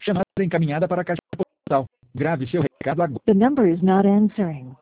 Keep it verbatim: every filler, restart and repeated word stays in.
Chamada encaminhada para a caixa postal. Grave seu recado agora. The number is not answering.